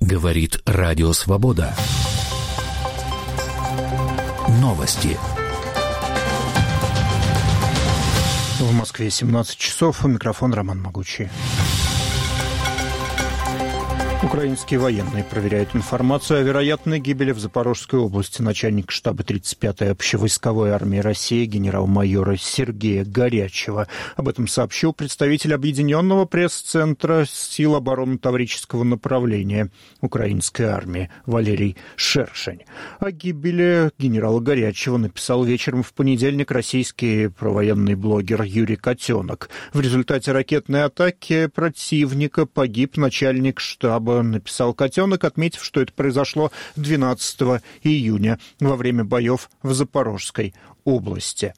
Говорит Радио Свобода. Новости. В Москве 17 часов. У микрофона Роман Могучий. Украинские военные проверяют информацию о вероятной гибели в Запорожской области начальника штаба 35-й общевойсковой армии России генерал-майора Сергея Горячева. Об этом сообщил представитель Объединенного пресс-центра сил обороны Таврического направления украинской армии Валерий Шершень. О гибели генерала Горячева написал вечером в понедельник российский провоенный блогер Юрий Котенок. В результате ракетной атаки противника погиб начальник штаба, написал Котенок, отметив, что это произошло 12 июня во время боев в Запорожской области.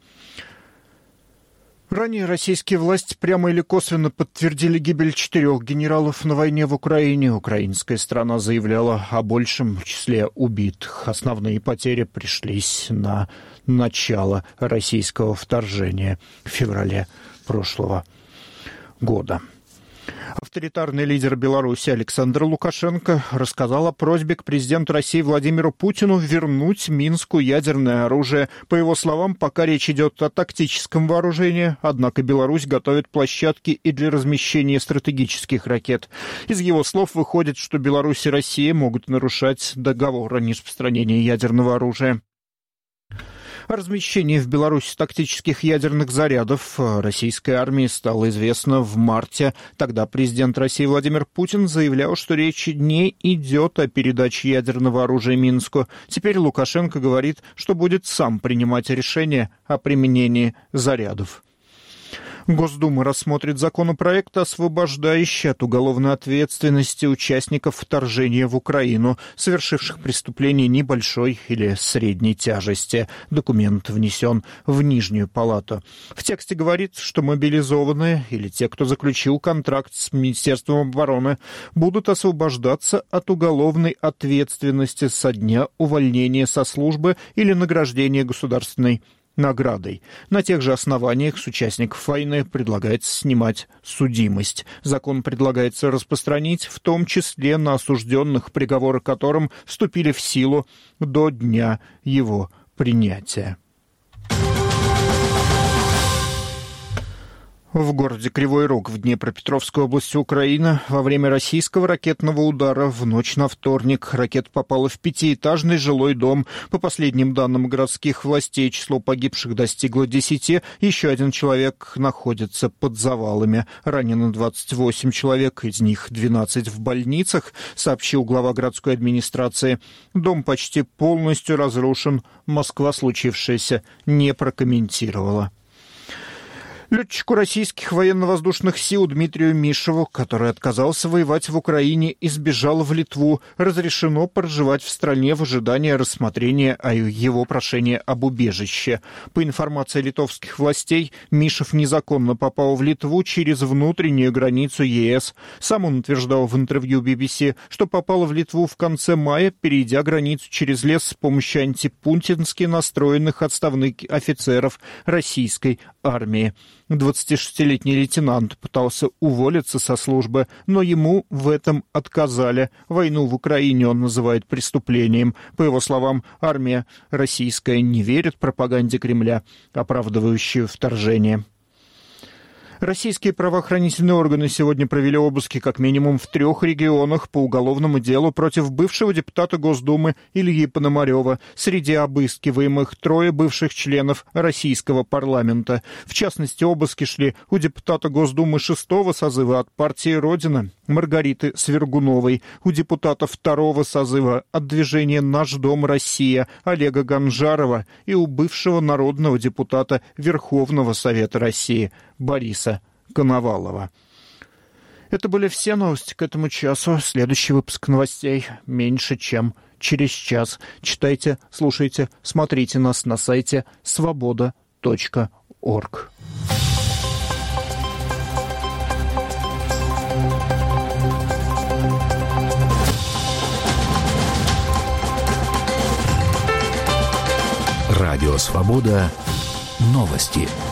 Ранее российские власти прямо или косвенно подтвердили гибель 4 генералов на войне в Украине. Украинская сторона заявляла о большем числе убитых. Основные потери пришлись на начало российского вторжения в феврале прошлого года. Авторитарный лидер Беларуси Александр Лукашенко рассказал о просьбе к президенту России Владимиру Путину вернуть Минску ядерное оружие. По его словам, пока речь идет о тактическом вооружении, однако Беларусь готовит площадки и для размещения стратегических ракет. Из его слов выходит, что Беларусь и Россия могут нарушать договор о нераспространении ядерного оружия. О размещении в Беларуси тактических ядерных зарядов российской армии стало известно в марте. Тогда президент России Владимир Путин заявлял, что речь не идет о передаче ядерного оружия Минску. Теперь Лукашенко говорит, что будет сам принимать решение о применении зарядов. Госдума рассмотрит законопроект, освобождающий от уголовной ответственности участников вторжения в Украину, совершивших преступления небольшой или средней тяжести. Документ внесен в Нижнюю палату. В тексте говорится, что мобилизованные или те, кто заключил контракт с Министерством обороны, будут освобождаться от уголовной ответственности со дня увольнения со службы или награждения государственной наградой. На тех же основаниях с участников войны предлагается снимать судимость. Закон предлагается распространить в том числе на осужденных, приговоры которым вступили в силу до дня его принятия. В городе Кривой Рог в Днепропетровской области Украины во время российского ракетного удара в ночь на вторник ракета попала в пятиэтажный жилой дом. По последним данным городских властей, число погибших достигло 10. Еще один человек находится под завалами. Ранено 28 человек, из них 12 в больницах, сообщил глава городской администрации. Дом почти полностью разрушен. Москва случившееся не прокомментировала. Летчику российских военно-воздушных сил Дмитрию Мишеву, который отказался воевать в Украине и сбежал в Литву, разрешено проживать в стране в ожидании рассмотрения о его прошении об убежище. По информации литовских властей, Мишев незаконно попал в Литву через внутреннюю границу ЕС. Сам он утверждал в интервью BBC, что попал в Литву в конце мая, перейдя границу через лес с помощью антипутински настроенных отставных офицеров российской армии. 26-летний лейтенант пытался уволиться со службы, но ему в этом отказали. Войну в Украине он называет преступлением. По его словам, армия российская не верит пропаганде Кремля, оправдывающей вторжение. Российские правоохранительные органы сегодня провели обыски как минимум в 3 регионах по уголовному делу против бывшего депутата Госдумы Ильи Пономарева. Среди обыскиваемых 3 бывших членов российского парламента. В частности, обыски шли у депутата Госдумы 6-го созыва от партии «Родина» Маргариты Свергуновой, у депутата 2-го созыва от движения «Наш дом Россия» Олега Ганжарова и у бывшего народного депутата Верховного Совета России Бориса Коновалова. Это были все новости к этому часу. Следующий выпуск новостей меньше, чем через час. Читайте, слушайте, смотрите нас на сайте svoboda.org. Радио «Свобода». Новости.